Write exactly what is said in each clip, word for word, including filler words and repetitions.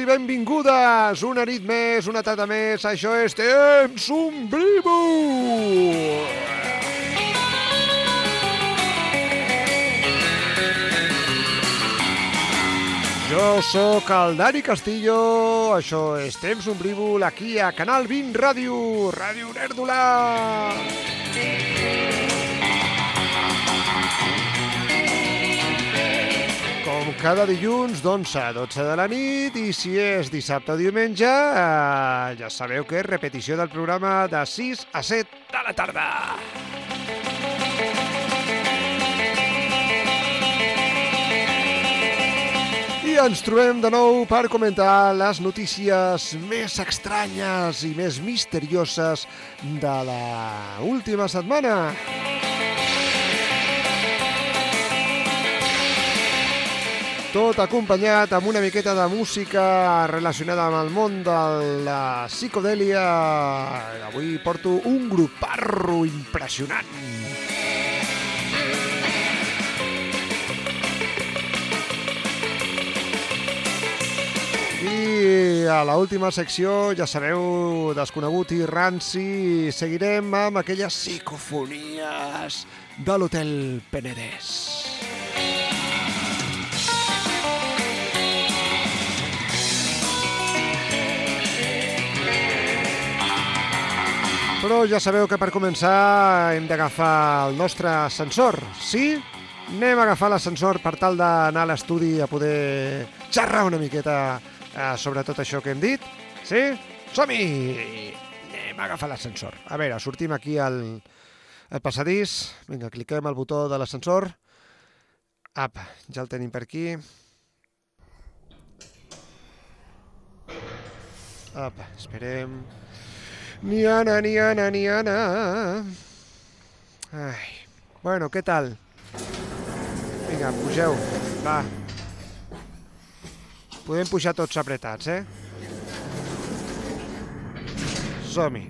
benvingudes una nit més, una tarda més. Això és Temps Ombrívol. Jo sóc el Dani Castillo, això és Temps Ombrívol, aquí a Canal vint Ràdio, Ràdio Nèrdola. Com cada dilluns d'onze a dotze de la nit, i si és dissabte o diumenge, eh, ja sabeu que és repetició del programa de sis a set de la tarda. I ens trobem de nou per comentar les notícies més estranyes i més misterioses de la última setmana. Tot acompanyat amb una miqueta de música relacionada amb el món de la psicodèlia. Avui porto un gruparro impressionant. I a l'última secció, ja sabeu, desconegut i ranci, seguirem amb aquelles psicofonies de l'Hotel Penedès. Però ja sabeu que per començar hem d'agafar el nostre ascensor, sí? Anem a agafar l'ascensor per tal d'anar a l'estudi a poder xerrar una miqueta eh, sobre tot això que hem dit, sí? Som-hi! Anem a agafar l'ascensor. A veure, sortim aquí al, al passadís, vinga, cliquem al botó de l'ascensor. Apa, ja el tenim per aquí. Apa, esperem... Niana, niana, niana. Ai. Bueno, què tal? Vinga, pugeu, va. Podem pujar tots apretats, eh? Som-hi.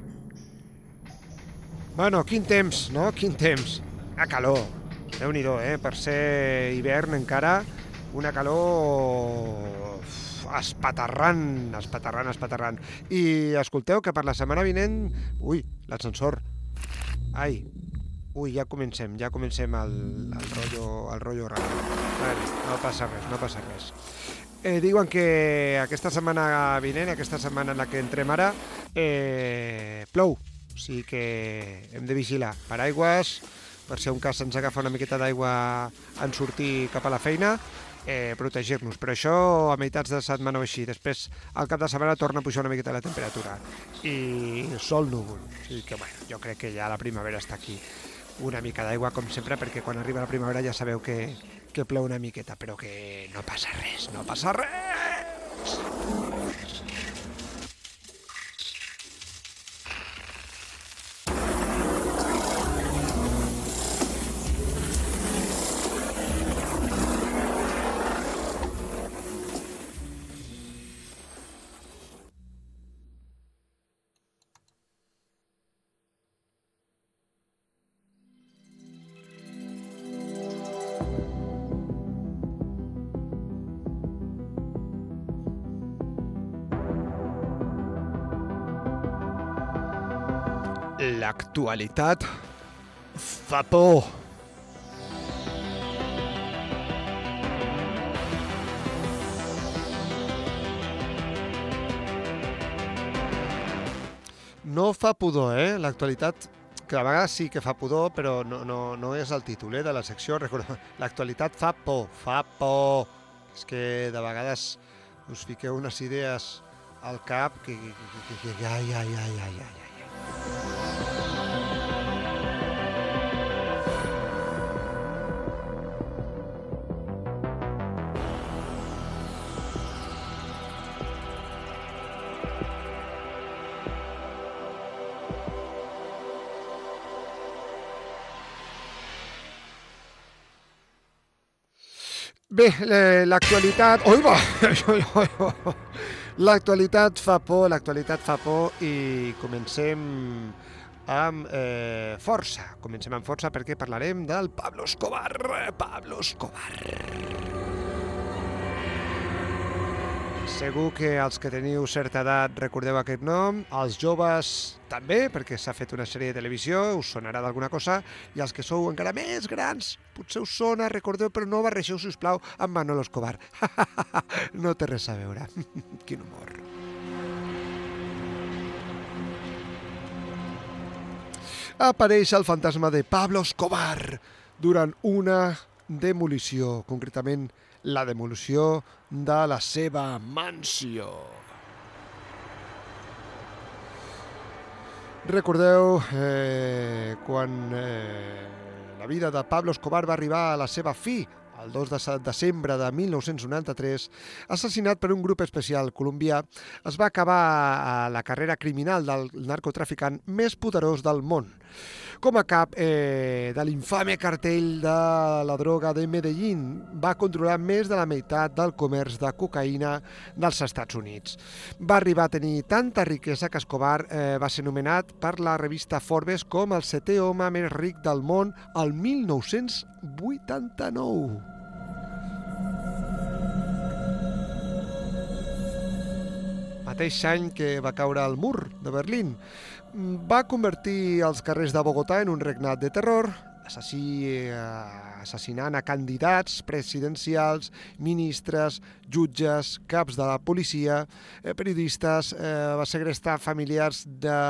Bueno, quin temps, no? Quin temps. A calor. Déu-n'hi-do, eh? Per ser hivern encara, una calor... espaterrant, espaterrant, espaterrant. I escolteu que per la setmana vinent... Ui, l'ascensor. Ai, ui, ja comencem, ja comencem el, el rotllo, el rotllo raro. Vale, no passa res, no passa res. Eh, diuen que aquesta setmana vinent, aquesta setmana en la que entrem ara, eh, plou. O sigui que hem de vigilar. Paraigües, per si un cas ens agafa una miqueta d'aigua en sortir cap a la feina, Eh, protegir-nos, però això a meitats de setmana o així. Després, al cap de setmana, torna a pujar una miqueta la temperatura i sol núvol. O sigui que, bueno, jo crec que ja la primavera està aquí. Una mica d'aigua, com sempre, perquè quan arriba la primavera ja sabeu que, que plou una miqueta, però que no passa res, no passa res! L'actualitat fa por. No fa pudor, eh? L'actualitat, que a vegades sí que fa pudor, però no, no, no és el títol eh, de la secció. L'actualitat fa por, fa por. És que de vegades us fiqueu unes idees al cap que... que, que, que, que ai, ai, ai, ai, ai. Bé, l'actualitat... Oi, va! L'actualitat fa por, l'actualitat fa por i comencem amb eh, força. Comencem amb força perquè parlarem del Pablo Escobar. Pablo Escobar. Segur que els que teniu certa edat recordeu aquest nom, els joves també, perquè s'ha fet una sèrie de televisió, us sonarà d'alguna cosa, i els que sou encara més grans, potser us sona, recordeu, però no barregeu, sisplau, amb Manolo Escobar. No té res a veure. Quin humor. Apareix el fantasma de Pablo Escobar durant una demolició, concretament la demolició de la seva mansió. Recordeu eh, quan eh, la vida de Pablo Escobar va arribar a la seva fi, el dos de desembre de mil nou-cents noranta-tres, assassinat per un grup especial colombià, es va acabar la carrera criminal del narcotraficant més poderós del món. Com a cap eh, de l'infame cartell de la droga de Medellín, va controlar més de la meitat del comerç de cocaïna dels Estats Units. Va arribar a tenir tanta riquesa que Escobar eh, va ser nomenat per la revista Forbes com el setè home més ric del món el mil nou-cents vuitanta-nou. Mateix any que va caure el mur de Berlín, va convertir els carrers de Bogotà en un regnat de terror, assassí, eh, assassinant a candidats presidencials, ministres, jutges, caps de la policia, eh, periodistes, eh, va segrestar familiars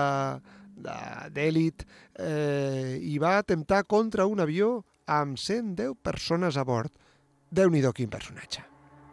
d'èlit eh, i va atemptar contra un avió amb cent deu persones a bord. Déu-n'hi-do, quin personatge.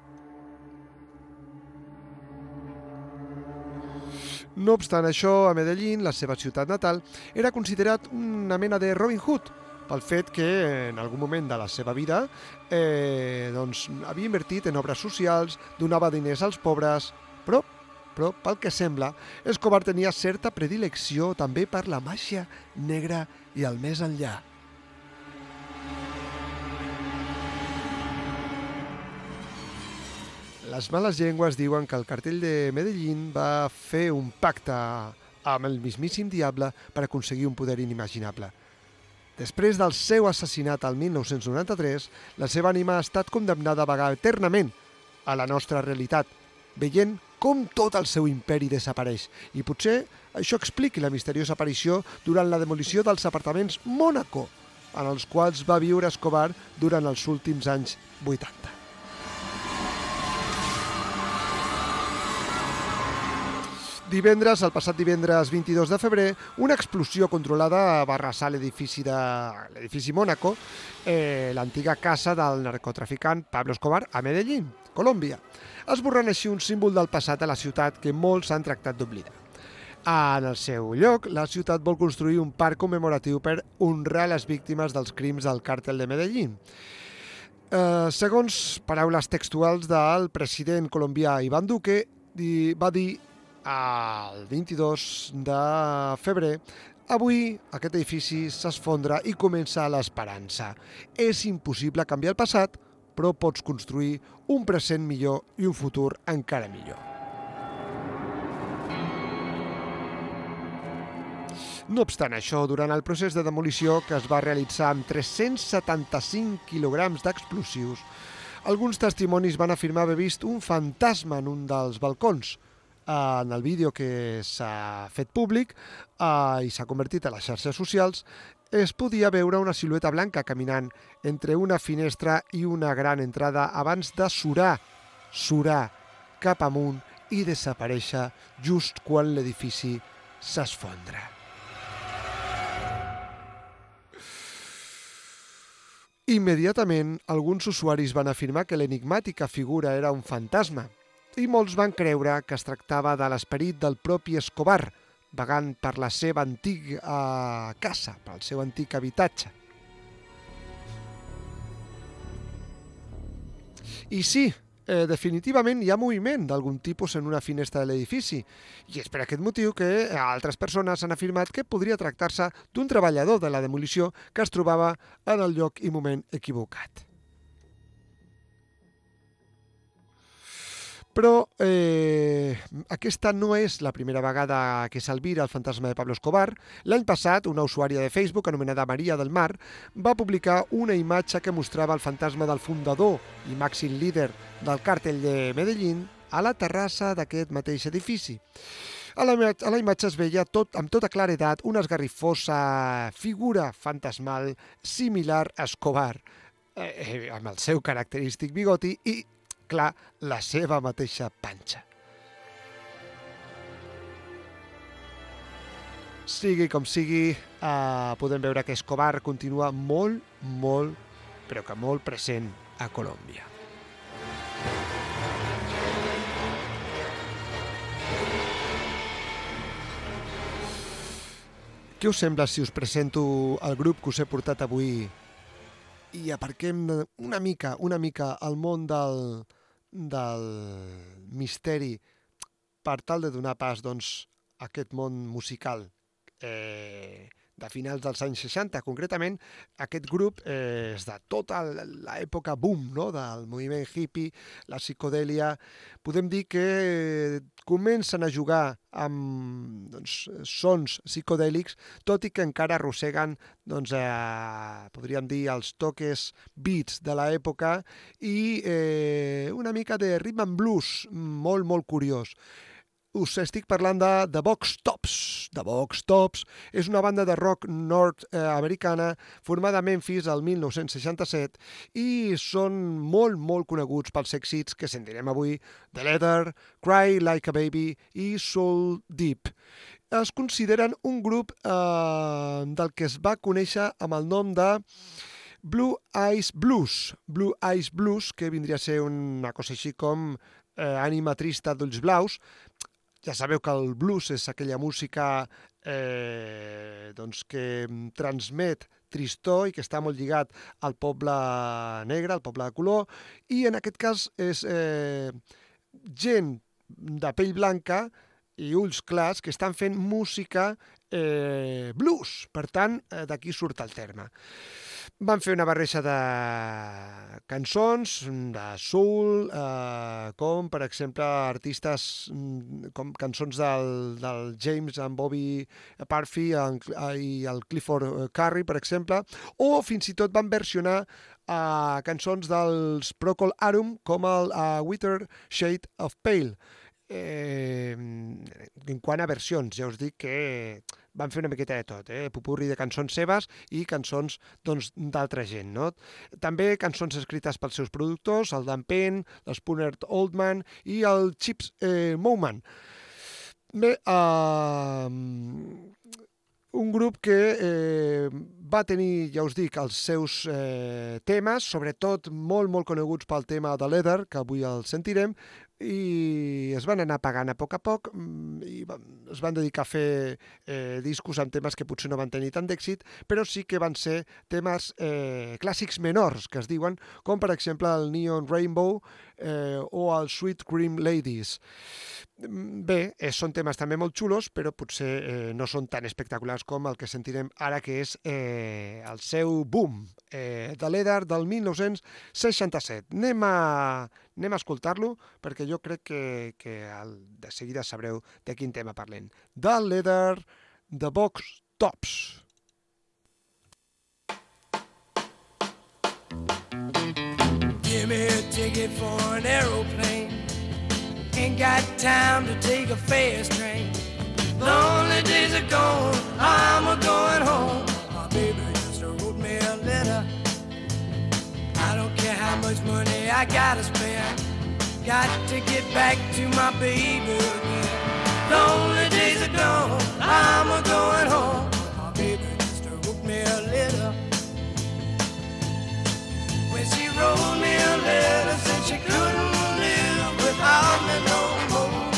No obstant això, a Medellín, la seva ciutat natal, era considerat una mena de Robin Hood, pel fet que en algun moment de la seva vida eh, doncs, havia invertit en obres socials, donava diners als pobres, però, però pel que sembla, Escobar tenia certa predilecció també per la màgia negra i el més enllà. Les males llengües diuen que el cartell de Medellín va fer un pacte amb el mismíssim diable per aconseguir un poder inimaginable. Després del seu assassinat al mil nou-cents noranta-tres, la seva ànima ha estat condemnada a vagar eternament a la nostra realitat, veient com tot el seu imperi desapareix. I potser això expliqui la misteriosa aparició durant la demolició dels apartaments Mónaco, en els quals va viure Escobar durant els últims anys vuitanta. Divendres, el passat divendres vint-i-dos de febrer, una explosió controlada va arrasar l'edifici de l'edifici Mónaco, eh, l'antiga casa del narcotraficant Pablo Escobar a Medellín, Colòmbia, esborrant així un símbol del passat de la ciutat que molts han tractat d'oblidar. En el seu lloc, la ciutat vol construir un parc commemoratiu per honrar les víctimes dels crims del càrtel de Medellín. Eh, segons paraules textuals del president colombià Iván Duque, va dir el vint-i-dos de febrer, avui aquest edifici s'esfondra i comença l'esperança. És impossible canviar el passat, però pots construir un present millor i un futur encara millor. No obstant això, durant el procés de demolició que es va realitzar amb tres-cents setanta-cinc quilograms d'explosius, alguns testimonis van afirmar haver vist un fantasma en un dels balcons. En el vídeo que s'ha fet públic eh, i s'ha convertit a les xarxes socials, es podia veure una silueta blanca caminant entre una finestra i una gran entrada abans de surar, surar cap amunt i desaparèixer just quan l'edifici s'esfondra. Immediatament, alguns usuaris van afirmar que l'enigmàtica figura era un fantasma, i molts van creure que es tractava de l'esperit del propi Escobar, vagant per la seva antiga casa, pel seu antic habitatge. I sí, eh, definitivament hi ha moviment d'algun tipus en una finestra de l'edifici, i és per aquest motiu que altres persones han afirmat que podria tractar-se d'un treballador de la demolició que es trobava en el lloc i moment equivocat. Però eh, aquesta no és la primera vegada que s'albira el fantasma de Pablo Escobar. L'any passat, una usuària de Facebook anomenada Maria del Mar va publicar una imatge que mostrava el fantasma del fundador i màxim líder del càrtel de Medellín, a la terrassa d'aquest mateix edifici. A la, a la imatge es veia tot, amb tota claredat una esgarrifosa figura fantasmal similar a Escobar, eh, amb el seu característic bigoti i, clar, la seva mateixa panxa. Sigui com sigui, eh, podem veure que Escobar continua molt, molt, però que molt present a Colòmbia. Què us sembla si us presento el grup que us he portat avui i aparquem una mica, una mica al món del, del misteri per tal de donar pas, doncs, a aquest món musical eh, de finals dels anys seixanta. Concretament, aquest grup eh, és de tota l'època boom, no?, del moviment hippie, la psicodèlia. Podem dir que comencen a jugar amb doncs, sons psicodèlics, tot i que encara arrosseguen, doncs, eh, podríem dir, els toques beats de l'època i eh, una mica de rhythm and blues molt, molt curiós. Us estic parlant de The Box Tops. The Box Tops és una banda de rock nord-americana formada a Memphis el mil nou-cents seixanta-set i són molt, molt coneguts pels èxits que sentirem avui: The Leather, Cry Like a Baby i Soul Deep. Es consideren un grup eh, del que es va conèixer amb el nom de Blue Eyes Blues. Blue Eyes Blues, que vindria a ser una cosa així com eh, ànima trista d'ulls blaus. Ja sabeu que el blues és aquella música eh, doncs que transmet tristor i que està molt lligat al poble negre, al poble de color, i en aquest cas és eh, gent de pell blanca i ulls clars que estan fent música eh, blues. Per tant, eh, d'aquí surt el terme. Van fer una barreja de cançons, de soul, eh, com per exemple artistes com cançons del, del James and Bobby Murphy i el Clifford Curry, per exemple, o fins i tot van versionar eh, cançons dels Procol Harum com el uh, Whiter Shade of Pale. Eh, en quant a versions, ja us dic que van fer una miqueta de tot, eh? Popurri de cançons seves i cançons doncs, d'altra gent, no? També cançons escrites pels seus productors, el Dan Penn, l'Spooner Oldman i el Chips eh, Moman. Bé, eh, un grup que eh, va tenir, ja us dic, els seus eh, temes, sobretot molt, molt coneguts pel tema de Leather, que avui el sentirem, i es van anar pagant a poc a poc i es van dedicar a fer eh, discos amb temes que potser no van tenir tant d'èxit, però sí que van ser temes eh, clàssics menors, que es diuen, com per exemple el Neon Rainbow eh, o el Sweet Cream Ladies. Bé, eh, són temes també molt xulos, però potser eh, no són tan espectaculars com el que sentirem ara, que és eh, el seu boom, eh, de Leather del mil nou-cents seixanta-set. Anem a, anem a escoltar-lo, perquè jo crec que, que el, de seguida sabreu de quin tema parlem. The Leather, The Box Tops. Give me a ticket for an aeroplane. Ain't got time to take a fast train. Lonely days are gone, I'm a-going home. My baby just wrote me a letter. I don't care how much money I gotta spend. Got to get back to my baby again. Lonely days are gone, I'm a-going home. My baby just wrote me a letter. When she wrote me a letter, said she couldn't live without me no more.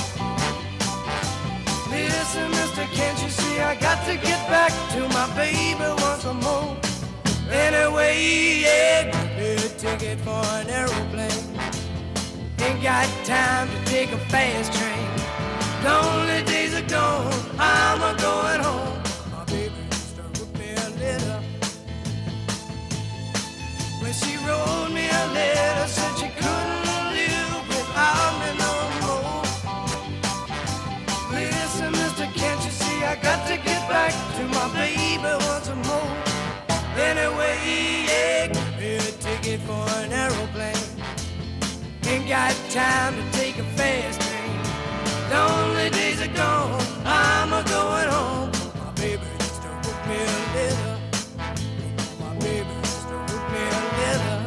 Listen, mister, can't you see I got to get back to my baby once more. Anyway, yeah, give me a ticket for an aeroplane. Ain't got time to take a fast train. Lonely days are gone, I'm a-going home. My baby used to wrote me a letter. When she wrote me a letter, said she couldn't live without me no more. Listen, mister, can't you see I got to get back to my baby once more. Anyway, yeah, give me a ticket for an aeroplane. Ain't got time to take a fast train. Lonely days are gone, I'm a going home. My baby used to hook me a leather. My baby used to hook me a leather.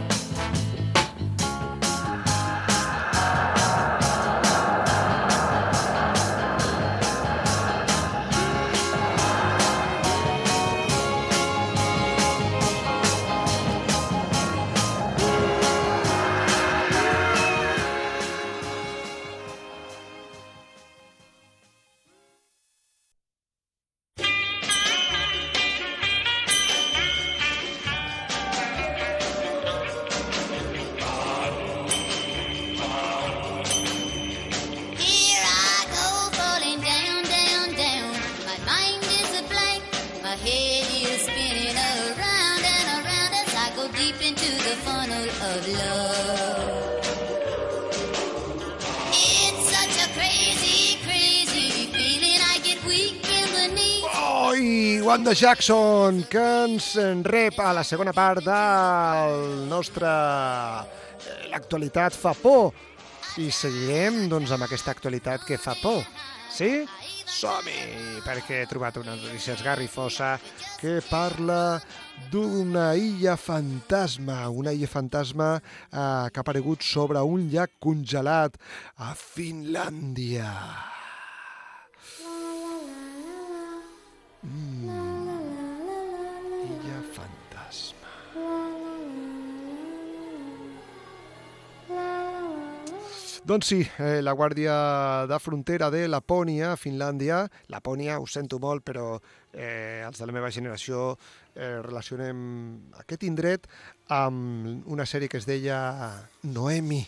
Wanda Jackson, que ens rep a la segona part del nostre L'actualitat fa por. I seguirem doncs, amb aquesta actualitat que fa por. Sí? Som-hi! Perquè he trobat una notícia esgarrifosa que parla d'una illa fantasma, una illa fantasma eh, que ha aparegut sobre un llac congelat a Finlàndia. Mm. Illa fantasma. Doncs sí, eh, la Guàrdia de Frontera de Lapònia, Finlàndia, Lapònia, ho sento molt, però eh, els de la meva generació eh, relacionem aquest indret amb una sèrie que es deia Noemi.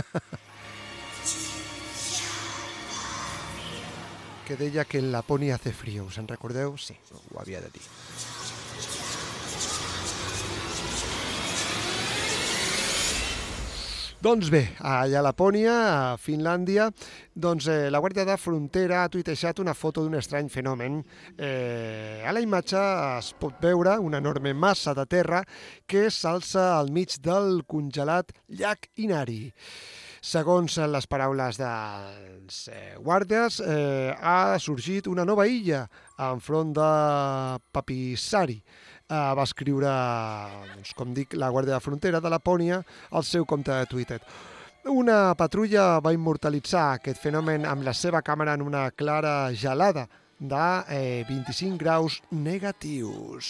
que deia que en Lapònia hace frío. Us en recordeu? Sí, ho havia de dir. Doncs bé, allà a Lapònia, a Finlàndia, doncs eh, la Guàrdia de Frontera ha tuitejat una foto d'un estrany fenomen. Eh, a la imatge es pot veure una enorme massa de terra que s'alça al mig del congelat llac Inari. Segons les paraules dels eh, guàrdies, eh, ha sorgit una nova illa enfront de Papisari. Eh, va escriure, doncs, com dic, la Guàrdia de Frontera de Lapònia al seu compte de Twitter. Una patrulla va immortalitzar aquest fenomen amb la seva càmera en una clara gelada de eh, vint-i-cinc graus negatius.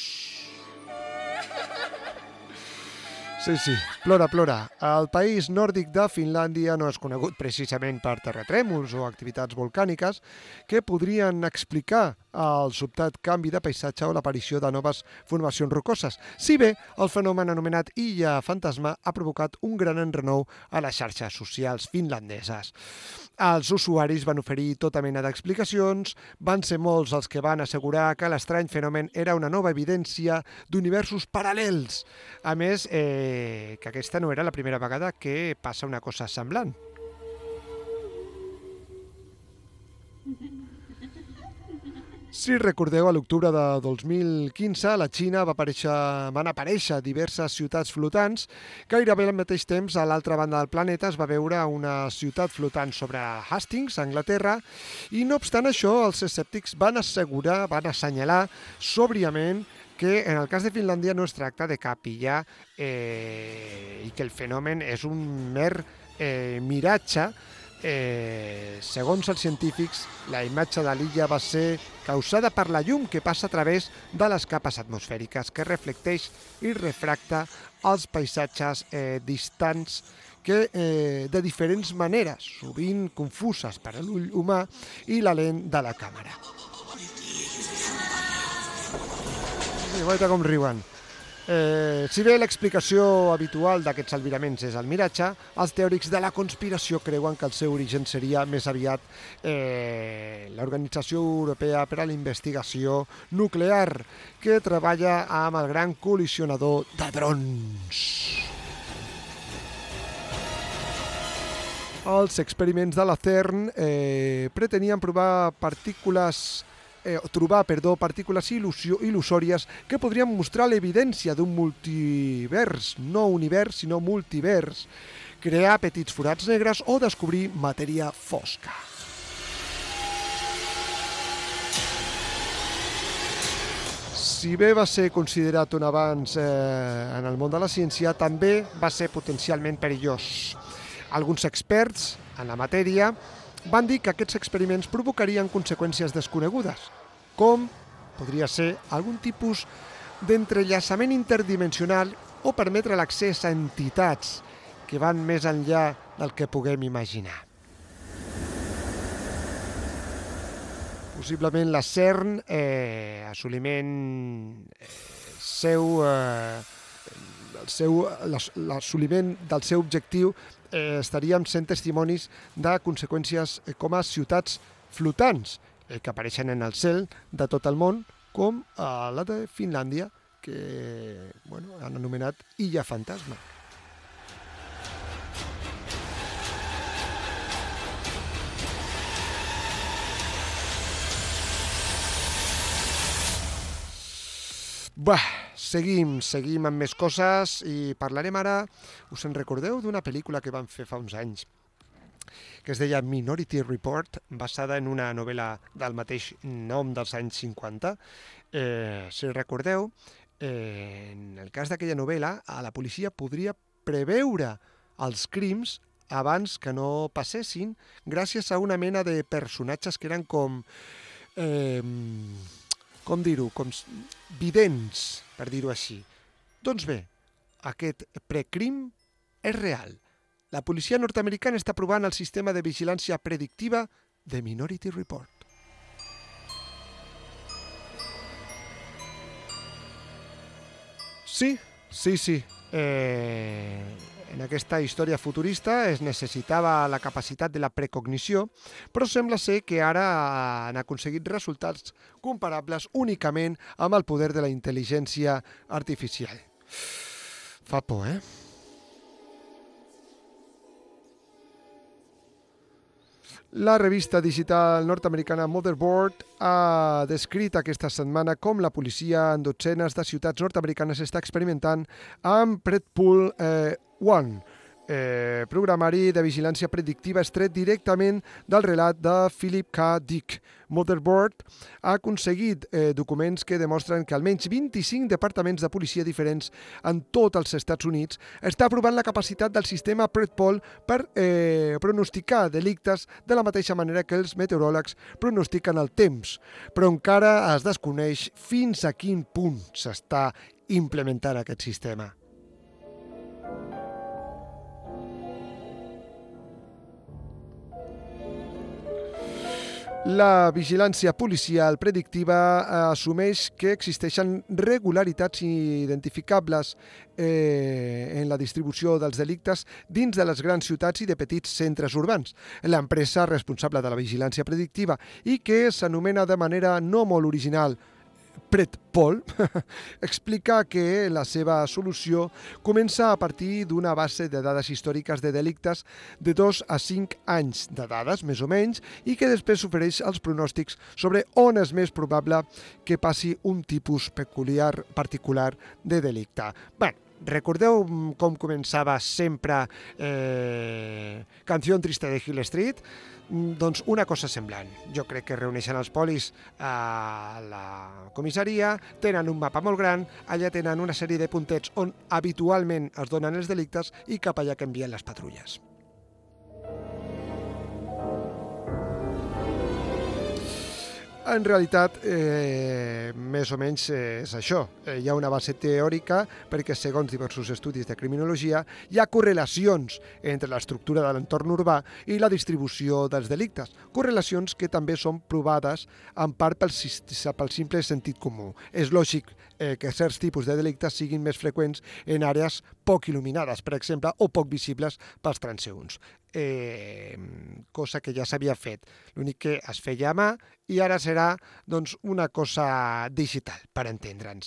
Sí, sí, plora, plora. El país nòrdic de Finlàndia no és conegut precisament per terratrèmols o activitats volcàniques que podrien explicar el sobtat canvi de paisatge o l'aparició de noves formacions rocoses. Si bé el fenomen anomenat Illa Fantasma ha provocat un gran enrenou a les xarxes socials finlandeses. Els usuaris van oferir tota mena d'explicacions, van ser molts els que van assegurar que l'estrany fenomen era una nova evidència d'universos paral·lels. A més, eh, que aquesta no era la primera vegada que passa una cosa semblant. Si recordeu, a l'octubre de dos mil quinze, a la Xina va aparèixer, van aparèixer diverses ciutats flotants. Gairebé al mateix temps, a l'altra banda del planeta, es va veure una ciutat flotant sobre Hastings, a Anglaterra, i no obstant això, els escèptics van assegurar, van assenyalar sòbriament que en el cas de Finlàndia no es tracta de cap illa eh, i que el fenomen és un mer eh, miratge. Eh, segons els científics, la imatge de l'illa va ser causada per la llum que passa a través de les capes atmosfèriques, que reflecteix i refracta els paisatges eh, distants que eh, de diferents maneres, sovint confuses per a l'ull humà i la lent de la càmera. Guaita com riuen. Eh, si bé l'explicació habitual d'aquests albiraments és el miratge, els teòrics de la conspiració creuen que el seu origen seria més aviat eh, l'Organització Europea per a la Investigació Nuclear, que treballa amb el gran col·lisionador de drons. Els experiments de la CERN eh, pretenien provar partícules Eh, trobar perdó, partícules il·lusòries que podrien mostrar l'evidència d'un multivers, no univers, sinó multivers, crear petits forats negres o descobrir matèria fosca. Si bé va ser considerat un avanç eh, en el món de la ciència, també va ser potencialment perillós. Alguns experts en la matèria van dir que aquests experiments provocarien conseqüències desconegudes, com podria ser algun tipus d'entrellaçament interdimensional o permetre l'accés a entitats que van més enllà del que puguem imaginar. Possiblement la CERN, eh, assoliment eh, seu, eh, el seu, l'assoliment del seu objectiu, eh, estaríem sent testimonis de conseqüències eh, com a ciutats flotants eh, que apareixen en el cel de tot el món, com a la de Finlàndia, que bueno, han anomenat Illa Fantasma. Bah, seguim, seguim amb més coses i parlarem ara, us en recordeu d'una pel·lícula que van fer fa uns anys, que es deia Minority Report, basada en una novel·la del mateix nom dels anys cinquanta. Eh, si recordeu, eh, en el cas d'aquella novel·la, a la policia podria preveure els crims abans que no passessin gràcies a una mena de personatges que eren com... Eh, com dir-ho, com vidents, per dir-ho així. Doncs bé, aquest precrim és real. La policia nord-americana està provant el sistema de vigilància predictiva de Minority Report. Sí, sí, sí. Eh, en aquesta història futurista es necessitava la capacitat de la precognició, però sembla ser que ara han aconseguit resultats comparables únicament amb el poder de la intel·ligència artificial. Fa por, eh? La revista digital nord-americana Motherboard ha descrit aquesta setmana com la policia en dotzenes de ciutats nord-americanes està experimentant amb Predpool eh, One, eh, programari de vigilància predictiva extret directament del relat de Philip K. Dick. Motherboard ha aconseguit eh, documents que demostren que almenys vint-i-cinc departaments de policia diferents en tots els Estats Units està provant la capacitat del sistema Predpol per eh, pronosticar delictes de la mateixa manera que els meteoròlegs pronostiquen el temps, però encara es desconeix fins a quin punt s'està implementant aquest sistema. La vigilància policial predictiva assumeix que existeixen regularitats identificables eh, en la distribució dels delictes dins de les grans ciutats i de petits centres urbans. L'empresa responsable de la vigilància predictiva i que s'anomena de manera no molt original Predpol, explica que la seva solució comença a partir d'una base de dades històriques de delictes de dos a cinc anys de dades, més o menys, i que després ofereix els pronòstics sobre on és més probable que passi un tipus peculiar particular de delicte. Bé, recordeu com començava sempre eh, Canción Triste de Hill Street? Doncs una cosa semblant. Jo crec que reuneixen els polis a la comissaria, tenen un mapa molt gran, allà tenen una sèrie de puntets on habitualment es donen els delictes i cap allà que envien les patrulles. En realitat, eh, més o menys és això. Eh, hi ha una base teòrica perquè, segons diversos estudis de criminologia, hi ha correlacions entre l'estructura de l'entorn urbà i la distribució dels delictes. Correlacions que també són provades en part pel, pel simple sentit comú. És lògic eh, que certs tipus de delictes siguin més freqüents en àrees poc il·luminades, per exemple, o poc visibles pels transeünts. Eh, cosa que ja s'havia fet. L'únic que es feia a mà i ara serà doncs, una cosa digital, per entendre'ns.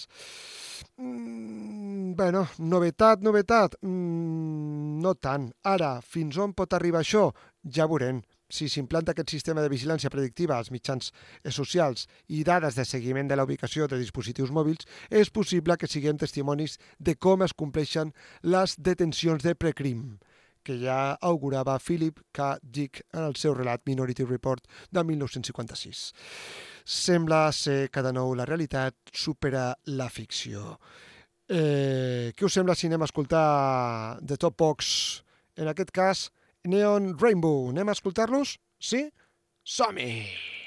Mm, bueno, novetat, novetat, mm, no tant. Ara, fins on pot arribar això? Ja veurem. Si s'implanta aquest sistema de vigilància predictiva als mitjans socials i dades de seguiment de la ubicació de dispositius mòbils, és possible que siguem testimonis de com es compleixen les detencions de precrim, que ja augurava Philip K. Dick en el seu relat Minority Report de mil nou-cents cinquanta-sis. Sembla ser que de nou la realitat supera la ficció. Eh, què us sembla si anem a escoltar The Top Box? En aquest cas, Neon Rainbow. Anem a escoltar-los? Sí? Som-hi!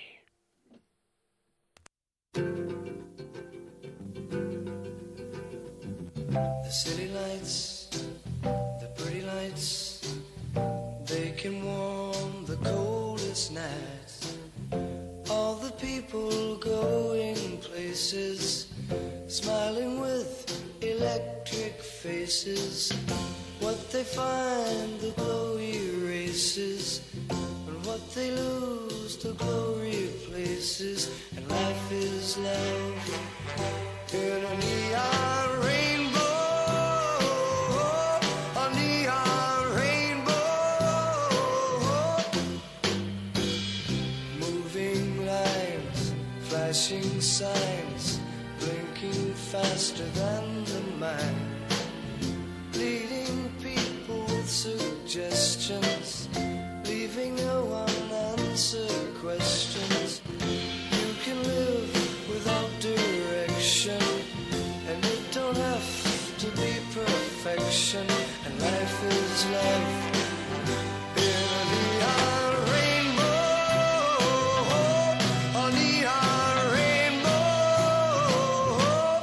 The city lights, the pretty lights, they can warm the coldest nights. All the people going places, smiling with electric faces. What they find, the glow erases, and what they lose, the glow replaces. And life is love in a neon rainbow, a neon rainbow. Moving lines, flashing signs, blinking faster than the mind, leading people with suggestions, leaving no unanswered questions. You can live without direction, and it don't have to be perfection. And life is love in a neon rainbow, a neon rainbow.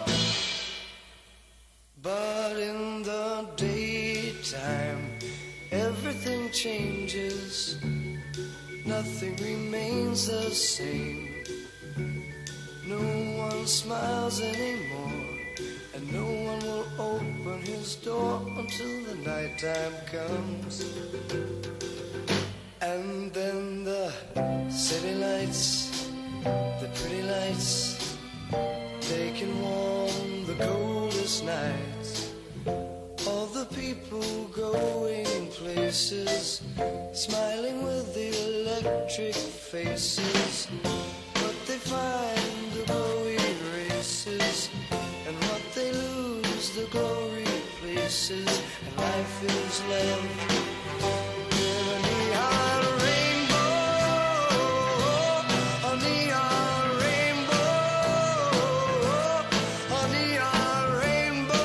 But in the daytime, everything changes, nothing remains the same. No one smiles anymore, and no one will open his door until the nighttime comes. And then the city lights, the pretty lights, they can warm the coldest nights. All the people going places, smiling with the electric faces. What they find, the glow erases, and what they lose, the glow replaces. And life is love in a neon rainbow, a neon rainbow, a neon rainbow.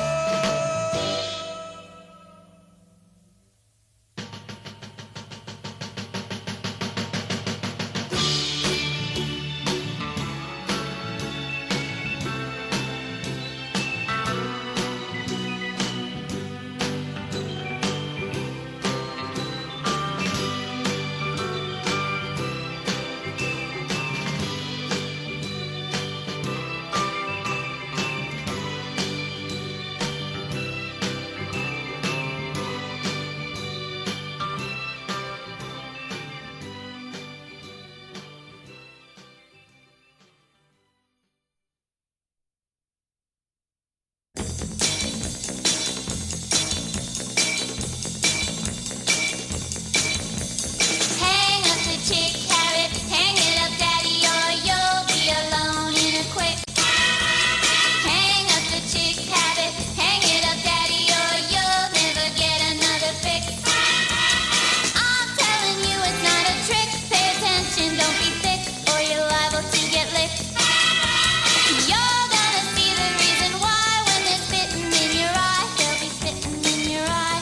Hang up the chick carrot, hang it up, daddy, or you'll be alone in a quick. Hang up the chick carrot, hang it up, daddy, or you'll never get another fix. I'm telling you it's not a trick, pay attention, don't be thick, or you're liable to get licked. You're gonna see the reason why when they're spitting in your eye, they'll be spitting in your eye.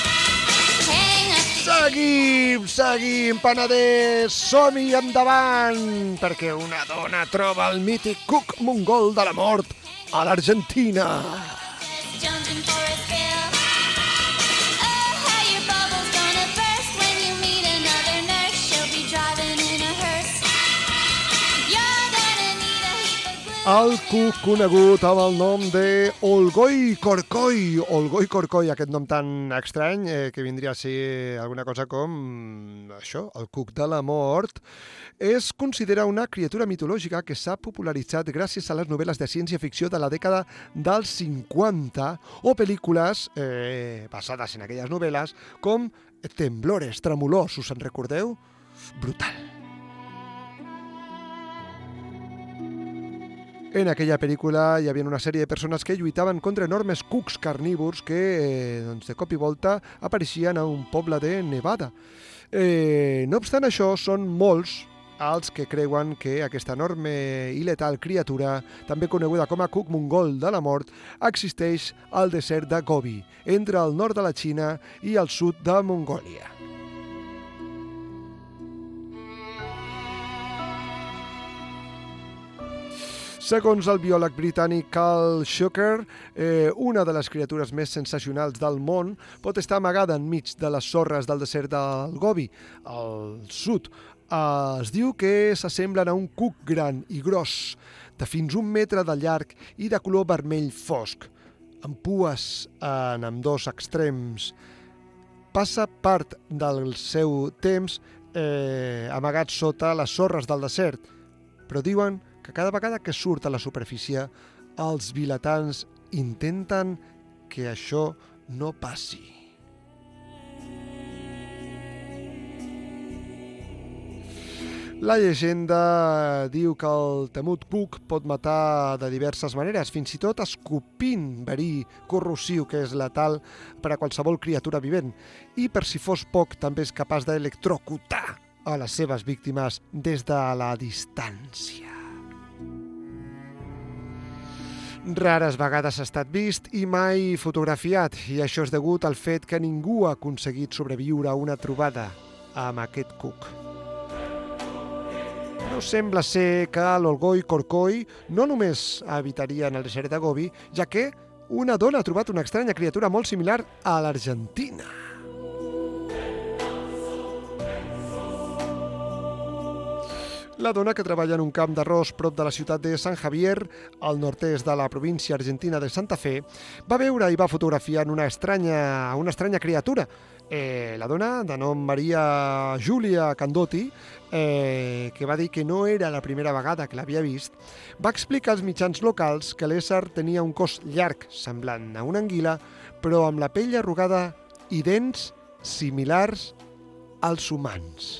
Hang up the Seguim, seguim, peneders, som-hi endavant, perquè una dona troba el mític cuc mongol de la mort a l'Argentina. jumping for a spill. Oh, how your bubble's gonna burst when you meet another nurse. She'll be driving in a hearse. You're gonna need a heap of glue. El cuc conegut amb el nom de Olgoi Corcoy. Olgoi Corcoy, aquest nom tan estrany, eh, que vindria a ser alguna cosa com això, el cuc de la mort, es considera una criatura mitològica que s'ha popularitzat gràcies a les novel·les de ciència-ficció de la dècada dels cinquanta o pel·lícules eh, basades en aquelles novel·les com Temblores, Tremolors, us en recordeu? Brutal. En aquella pel·lícula hi havia una sèrie de persones que lluitaven contra enormes cucs carnívors que, eh, doncs, de cop i volta apareixien a un poble de Nevada. Eh, no obstant això, són molts els que creuen que aquesta enorme i letal criatura, també coneguda com a cuc mongol de la mort, existeix al desert de Gobi, entre el nord de la Xina i el sud de Mongòlia. Segons el biòleg britànic Carl Shuker, eh, una de les criatures més sensacionals del món pot estar amagada enmig de les sorres del desert del Gobi, al sud. Eh, es diu que s'assemblen a un cuc gran i gros, de fins un metre de llarg i de color vermell fosc, amb pues en ambdós extrems. Passa part del seu temps eh, amagat sota les sorres del desert, però diuen que cada vegada que surt a la superfície, els vilatans intenten que això no passi. La llegenda diu que el temut cuc pot matar de diverses maneres, fins i tot escopint verí corrosiu que és letal per a qualsevol criatura vivent, i per si fos poc també és capaç d'electrocutar a les seves víctimes des de la distància. Rares vegades ha estat vist i mai fotografiat, i això és degut al fet que ningú ha aconseguit sobreviure a una trobada amb aquest cuc. Però sembla ser que l'Olgoi Korkoi no només habitaria en el desert de Gobi, ja que una dona ha trobat una estranya criatura molt similar a l'Argentina. La dona, que treballa en un camp d'arròs prop de la ciutat de San Javier, al nord-est de la província argentina de Santa Fe, va veure i va fotografiar una estranya, una estranya criatura. Eh, la dona, de nom Maria Giulia Candotti, eh, que va dir que no era la primera vegada que l'havia vist, va explicar als mitjans locals que l'ésser tenia un cos llarg, semblant a una anguila, però amb la pell arrugada i dents similars als humans.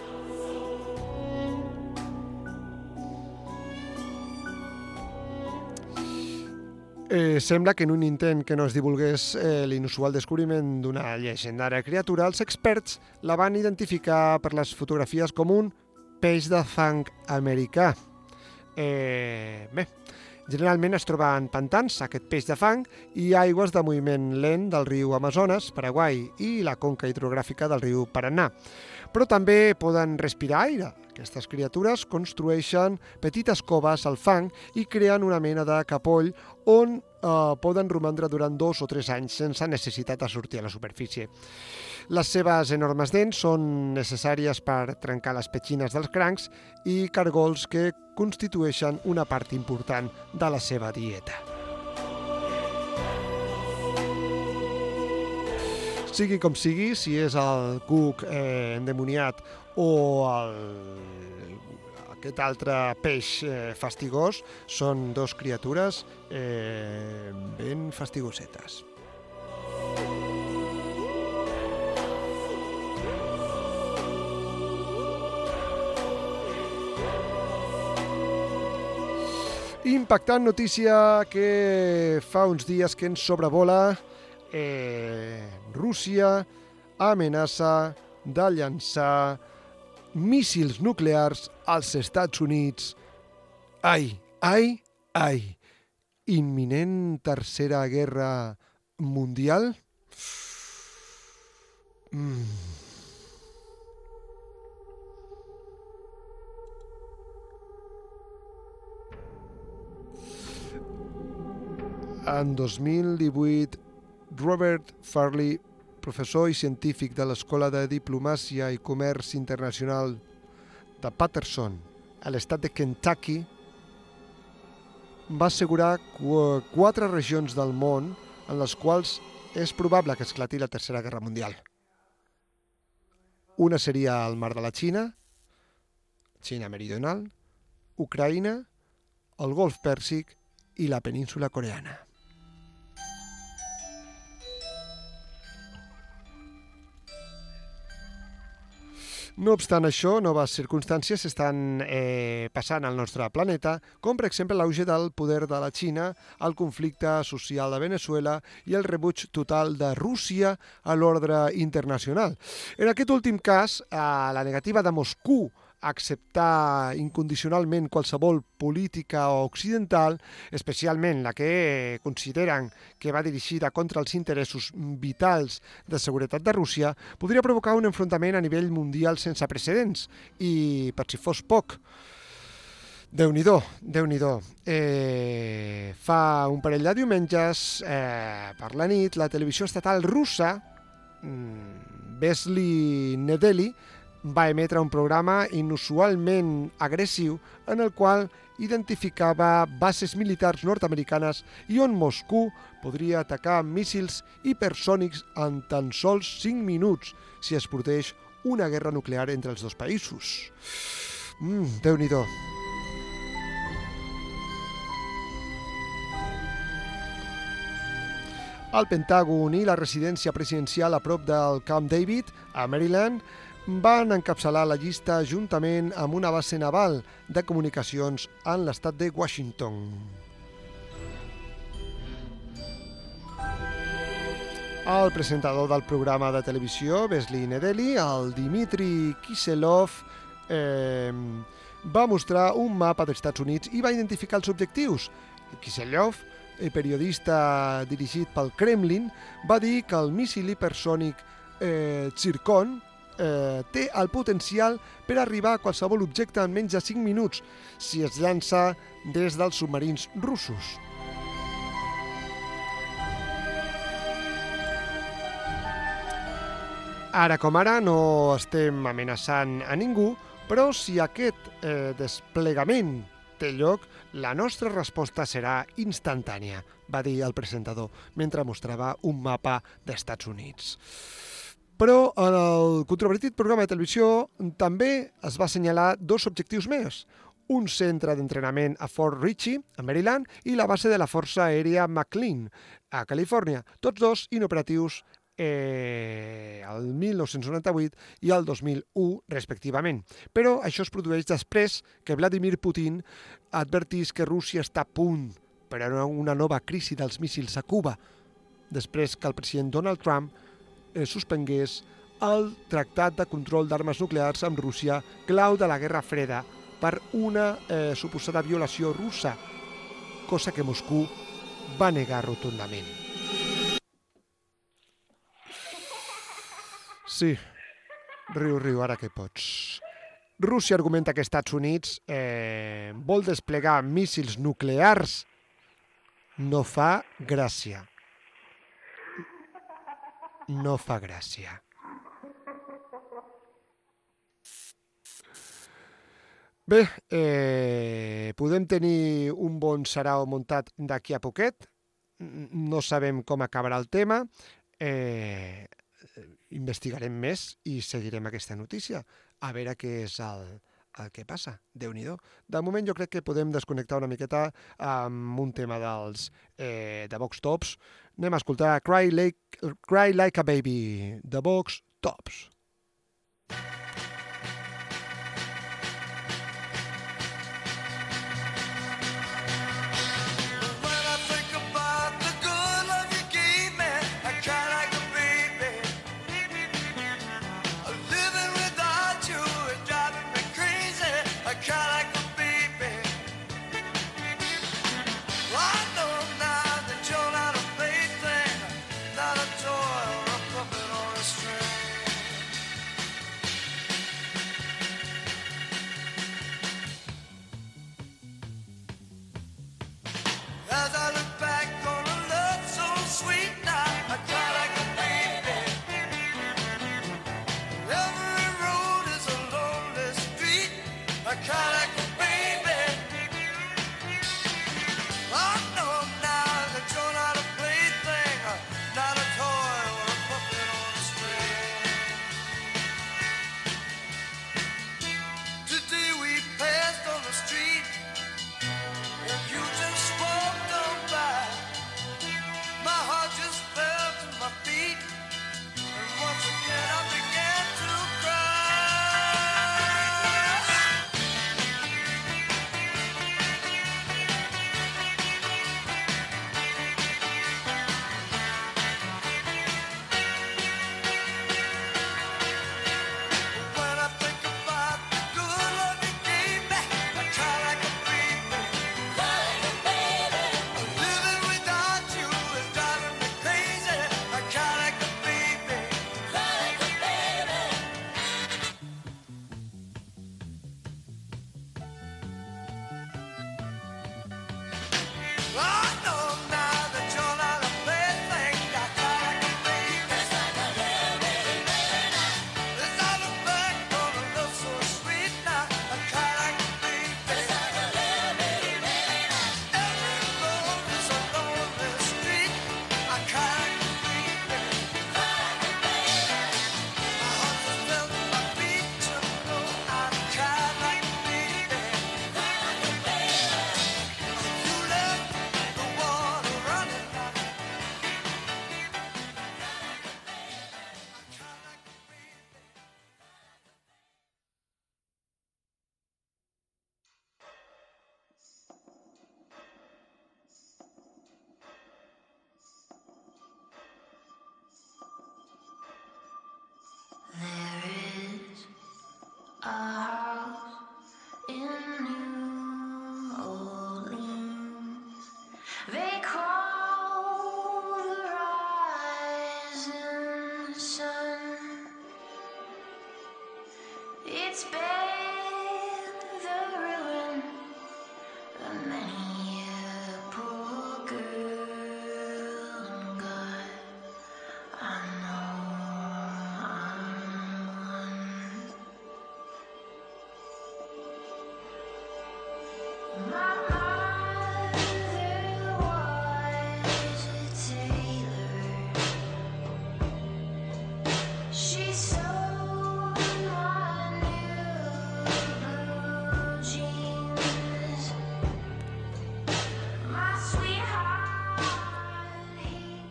Eh, sembla que en un intent que no es divulgués eh, l'inusual descobriment d'una llegendària criatura, els experts la van identificar per les fotografies com un peix de fang americà. Eh, bé, generalment es troba en pantans, aquest peix de fang, i aigües de moviment lent del riu Amazones, Paraguai, i la conca hidrogràfica del riu Paranà. Però també poden respirar aire. Aquestes criatures construeixen petites coves al fang i creen una mena de capoll on eh, poden romandre durant dos o tres anys sense necessitat de sortir a la superfície. Les seves enormes dents són necessàries per trencar les petxines dels crancs i cargols que constitueixen una part important de la seva dieta. Sigui com sigui, si és el cuc eh, endemoniat o el, aquest altre peix eh, fastigós, són dos criatures eh, ben fastigosetes. Impactant notícia que fa uns dies que ens sobrevola. Eh, Rússia amenaça de llançar míssils nuclears als Estats Units. Ai, ai, ai. Imminent tercera guerra mundial? Mm. En dos mil divuit, Robert Farley, professor i científic de l'Escola de Diplomàcia i Comerç Internacional de Patterson, a l'estat de Kentucky, va assegurar quatre regions del món en les quals és probable que esclati la Tercera Guerra Mundial. Una seria el Mar de la Xina, Xina Meridional, Ucraïna, el Golf Pèrsic i la península coreana. No obstant això, noves circumstàncies s'estan eh, passant al nostre planeta, com per exemple l'auge del poder de la Xina, el conflicte social de Venezuela i el rebuig total de Rússia a l'ordre internacional. En aquest últim cas, eh, la negativa de Moscou a acceptar incondicionalment qualsevol política occidental, especialment la que consideren que va dirigida contra els interessos vitals de seguretat de Rússia, podria provocar un enfrontament a nivell mundial sense precedents. I, per si fos poc, Déu-n'hi-do, Déu-n'hi-do. Eh, fa un parell de diumenges, eh, per la nit, la televisió estatal russa, Vesli Nedeli, va emetre un programa inusualment agressiu en el qual identificava bases militars nord-americanes i on Moscou podria atacar amb míssils hipersònics en tan sols cinc minuts si es produeix una guerra nuclear entre els dos països. Mm, Déu-n'hi-do. El Pentàgon i la residència presidencial a prop del Camp David, a Maryland, van encapçalar la llista juntament amb una base naval de comunicacions en l'estat de Washington. El presentador del programa de televisió, Vesli Nedeli, el Dmitry Kiselov, eh, va mostrar un mapa dels Estats Units i va identificar els objectius. Kiselov, el periodista dirigit pel Kremlin, va dir que el míssil hipersònic eh, Zircon eh, té el potencial per arribar a qualsevol objecte en menys de cinc minuts si es llança des dels submarins russos. Ara com ara no estem amenaçant a ningú, però si aquest eh, desplegament té lloc, la nostra resposta serà instantània, va dir el presentador, mentre mostrava un mapa d'Estats Units. Però en el controvertit programa de televisió també es va assenyalar dos objectius més, un centre d'entrenament a Fort Ritchie, a Maryland, i la base de la Força Aèria McLean, a Califòrnia, tots dos inoperatius eh, el mil nou-cents noranta-vuit i el dos mil u, respectivament. Però això es produeix després que Vladimir Putin advertís que Rússia està a punt per a una nova crisi dels míssils a Cuba, després que el president Donald Trump eh, suspengués el Tractat de Control d'Armes Nuclears amb Rússia, clau de la Guerra Freda, per una eh, suposada violació russa, cosa que Moscou va negar rotundament. Sí, riu, riu, ara que pots. Rússia argumenta que Estats Units eh, vol desplegar míssils nuclears. No fa gràcia. No fa gràcia. Bé, eh, podem tenir un bon sarau muntat d'aquí a poquet. No sabem com acabarà el tema. Eh, investigarem més i seguirem aquesta notícia. A veure què és el, el que passa. Déu-n'hi-do. De moment jo crec que podem desconnectar una miqueta amb un tema dels eh, de Vox Tops. Anem a escoltar Cry Like, Cry Like a Baby, de Vox Tops.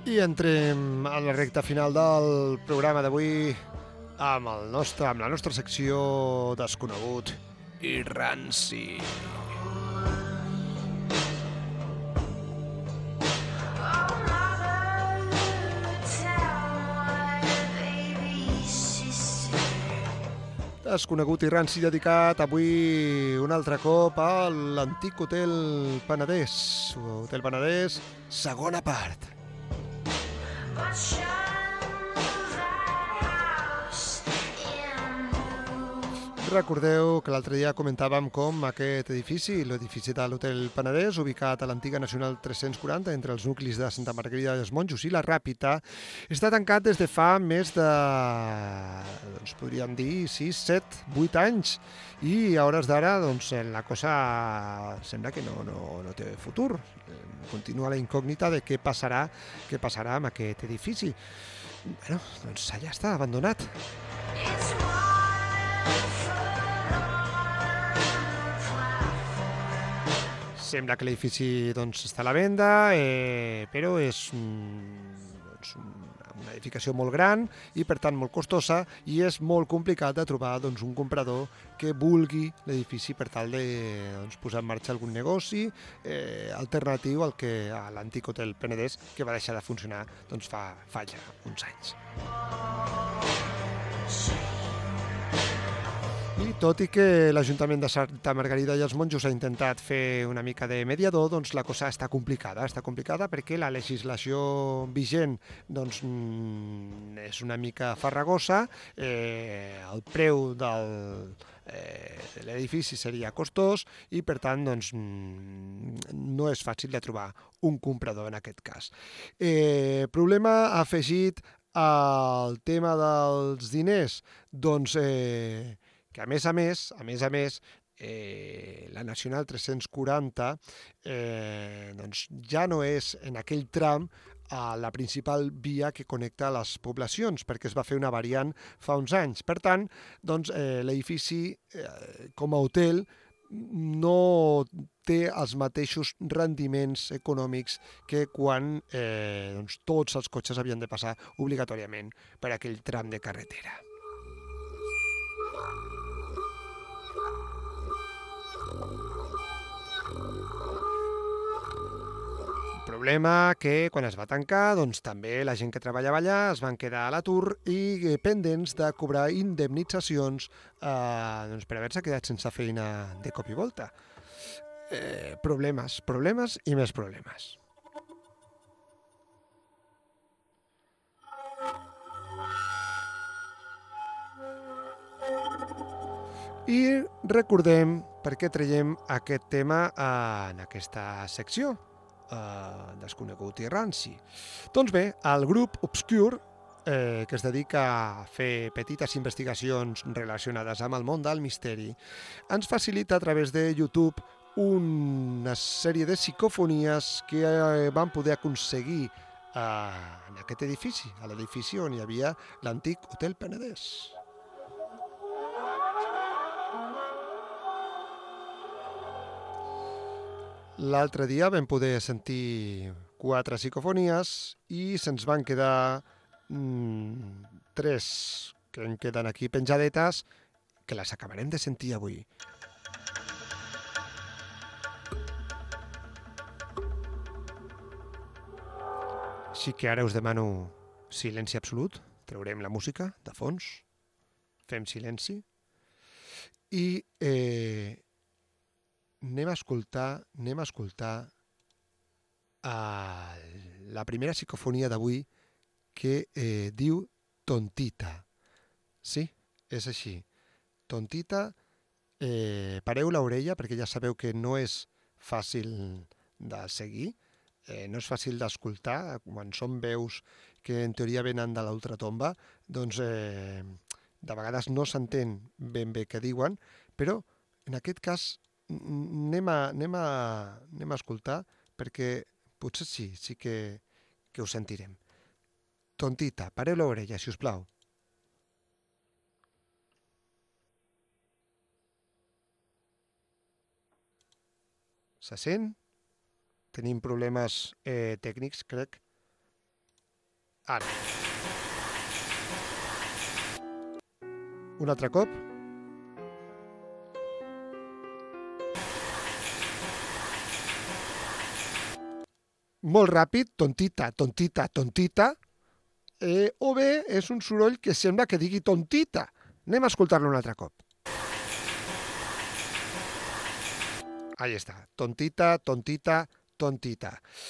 I entrem a la recta final del programa d'avui amb, el nostre, amb la nostra secció Desconegut i ranci. Desconegut i ranci dedicat avui un altre cop a l'antic Hotel Penedès. Hotel Penedès, segona part. Recordeu que l'altre dia comentàvem com aquest edifici, l'edifici de l'Hotel Penedès, ubicat a l'antiga Nacional tres-cents quaranta entre els nuclis de Santa Margarida dels Monjos i la Ràpita, està tancat des de fa més de, doncs podríem dir, sis, set, vuit anys. I a hores d'ara doncs, la cosa sembla que no, no, no té futur. Continua la incògnita de què passarà, què passarà amb aquest edifici. Bueno, doncs allà està, abandonat. Sembla que l'edifici doncs, està a la venda, eh, però és doncs, una edificació molt gran i per tant molt costosa i és molt complicat de trobar doncs, un comprador que vulgui l'edifici per tal de doncs, posar en marxa algun negoci eh, alternatiu al que a l'antic Hotel Penedès, que va deixar de funcionar doncs, fa, fa ja uns anys. I tot i que l'Ajuntament de Santa Margarida i els Monjos ha intentat fer una mica de mediador, doncs la cosa està complicada. Està complicada perquè la legislació vigent doncs, és una mica farragosa, eh, el preu del, eh, de l'edifici seria costós i per tant doncs, no és fàcil de trobar un comprador en aquest cas. Eh, problema afegit al tema dels diners, doncs eh, que a més a més, a més a més, eh, la Nacional tres-cents quaranta eh, doncs ja no és en aquell tram a la principal via que connecta les poblacions, perquè es va fer una variant fa uns anys. Per tant, doncs, eh, l'edifici eh, com a hotel no té els mateixos rendiments econòmics que quan eh, doncs, tots els cotxes havien de passar obligatòriament per aquell tram de carretera. Problema que quan es va tancar, doncs també la gent que treballava allà es van quedar a l'atur i pendents de cobrar indemnitzacions eh, doncs per haver-se quedat sense feina de cop i volta. Eh, problemes, problemes i més problemes. I recordem per què traiem aquest tema en aquesta secció. Uh, desconegut i ranci. Doncs bé, el grup Obscure, eh, que es dedica a fer petites investigacions relacionades amb el món del misteri, ens facilita a través de YouTube una sèrie de psicofonies que eh, van poder aconseguir eh, en aquest edifici, a l'edifici on hi havia l'antic Hotel Penedès. L'altre dia vam poder sentir quatre psicofonies i se'ns van quedar mm, tres que en queden aquí penjadetes que les acabarem de sentir avui. Així que ara us demano silenci absolut, traurem la música de fons, fem silenci i eh, anem a escoltar, anem a escoltar uh, la primera psicofonia d'avui que eh, diu Tontita. Sí, és així. Tontita, eh, pareu l'orella perquè ja sabeu que no és fàcil de seguir, eh, no és fàcil d'escoltar, quan són veus que en teoria venen de l'ultratomba, doncs eh, de vegades no s'entén ben bé què diuen, però en aquest cas Anem a, anem, a, anem a escoltar perquè potser sí, sí que, que ho sentirem. Tontita, pareu l'orella, si us plau. Se sent? Tenim problemes eh, tècnics, crec. Ara. Un altre cop. Molt ràpid, tontita, tontita, tontita, eh, o bé és un soroll que sembla que digui tontita. Anem a escoltar-lo un altre cop. Ahí està, tontita, tontita, tontita.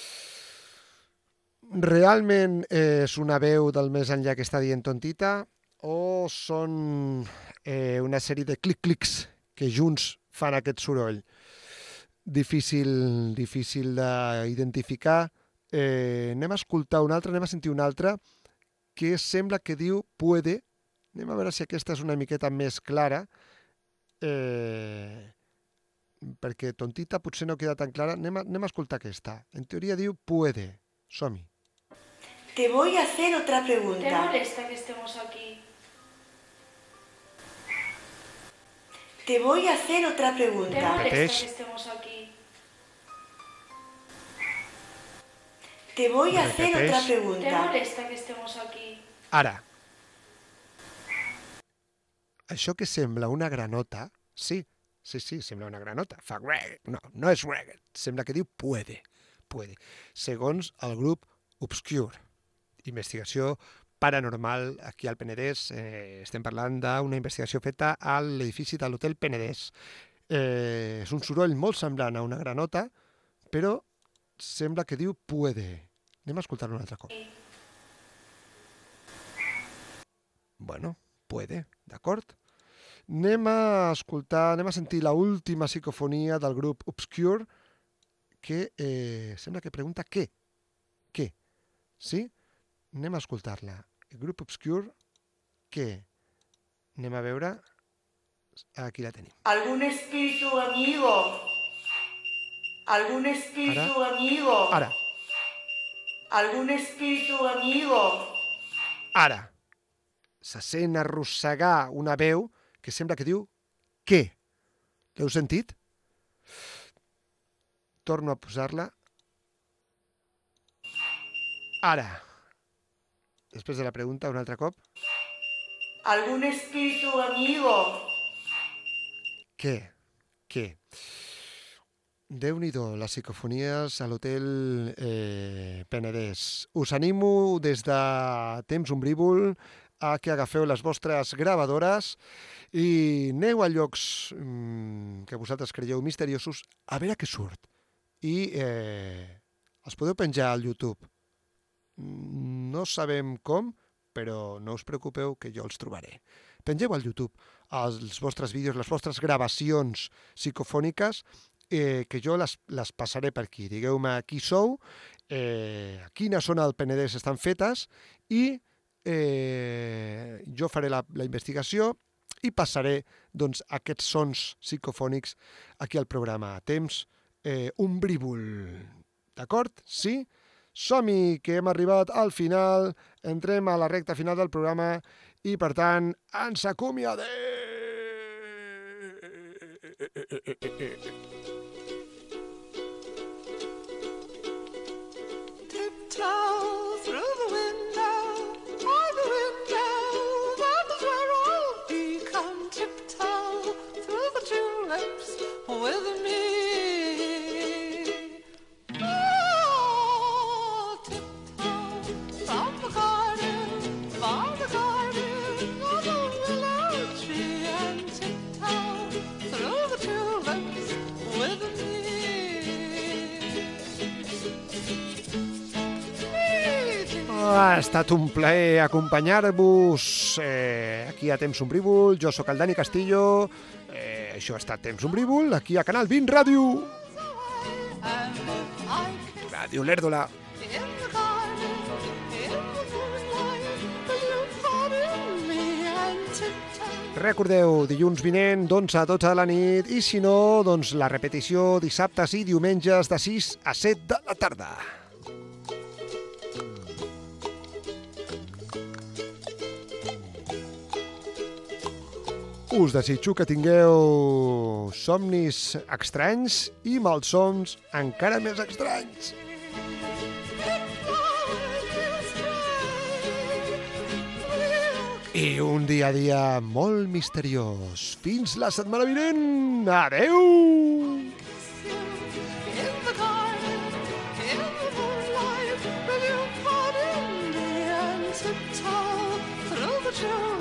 Realment és una veu del més enllà que està dient tontita o són eh, una sèrie de clic-clics que junts fan aquest soroll? Difícil, difícil d'identificar. Eh, anem a escoltar un altre, anem a sentir un altre que sembla que diu puede. Anem a veure si aquesta és una miqueta més clara. Eh, perquè tontita potser no queda tan clara. Anem a, anem a escoltar aquesta. En teoria diu puede. Som-hi. Te voy a hacer otra ¿Te pregunta. molesta que estemos aquí? Te voy a hacer otra ¿Te pregunta. molesta Repeteix. que estemos aquí? Te voy a hacer Repeteix. otra ¿Te pregunta. molesta que estemos aquí? Ara. Això que sembla una granota, sí, sí, sí, sembla una granota. Fa greg. No, no és greg. Sembla que diu puede, puede. Segons el grup Obscure. Investigació paranormal aquí al Penedès. Eh, estem parlant d'una investigació feta a l'edifici de l'Hotel Penedès. Eh, és un soroll molt semblant a una granota, però sembla que diu puede. Anem a escoltar-lo un altre cop. Bueno, puede, d'acord? Anem a escoltar, anem a sentir la última psicofonia del grup Obscure que eh, sembla que pregunta què. Què? Sí? Anem a escoltar-la. El grup Obscure, què? Anem a veure. Aquí la tenim. ¿Algún espíritu amigo? ¿Algún espíritu amigo? Ara, ¿Algún espíritu amigo? ara. Se sent arrossegar una veu que sembla que diu què. L'heu sentit? Torno a posar-la. Ara. Després de la pregunta, un altre cop. ¿Algún espíritu amigo? Què? Què? Déu-n'hi-do, les psicofonies a l'hotel eh, Penedès. Us animo des de Temps Ombrívol a que agafeu les vostres gravadores i aneu a llocs mm, que vosaltres creieu misteriosos a veure què surt. I eh, els podeu penjar al YouTube. No sabem com, però no us preocupeu que jo els trobaré. Pengeu al YouTube els vostres vídeos, les vostres gravacions psicofòniques, eh, que jo les, les passaré per aquí. Digueu-me qui sou, eh, a quina zona del Penedès estan fetes i eh, jo faré la, la investigació i passaré doncs, aquests sons psicofònics aquí al programa Temps eh, Ombrívol. D'acord? Sí? Som-hi, que hem arribat al final, entrem a la recta final del programa i, per tant, ens acomiadem! Tiptoe through the window, by the window, that is where I'll be. Come tiptoe through the tulips with me. Oh, tiptoe from the garden, by the garden, of the willow tree, and tiptoe through the tulips with me. Ha estat un plaer acompanyar-vos eh, aquí a Temps Ombrívol. Jo sóc el Dani Castillo. Eh, això ha estat Temps Ombrívol, aquí a Canal vint Ràdio. And I Ràdio Lèrdola. in the garden, in the moonlight, you thought in me and tiptoe. Recordeu, dilluns vinent d'onze a dotze de la nit i si no, doncs la repetició dissabtes i diumenges de sis a set de la tarda. Us desitjo que tingueu somnis estranys i malsons encara més estranys. It was i un dia a dia molt misteriós. Fins la setmana vinent. Adeu! In the garden, in the moonlight, will you fall in me and tiptoe through the trees?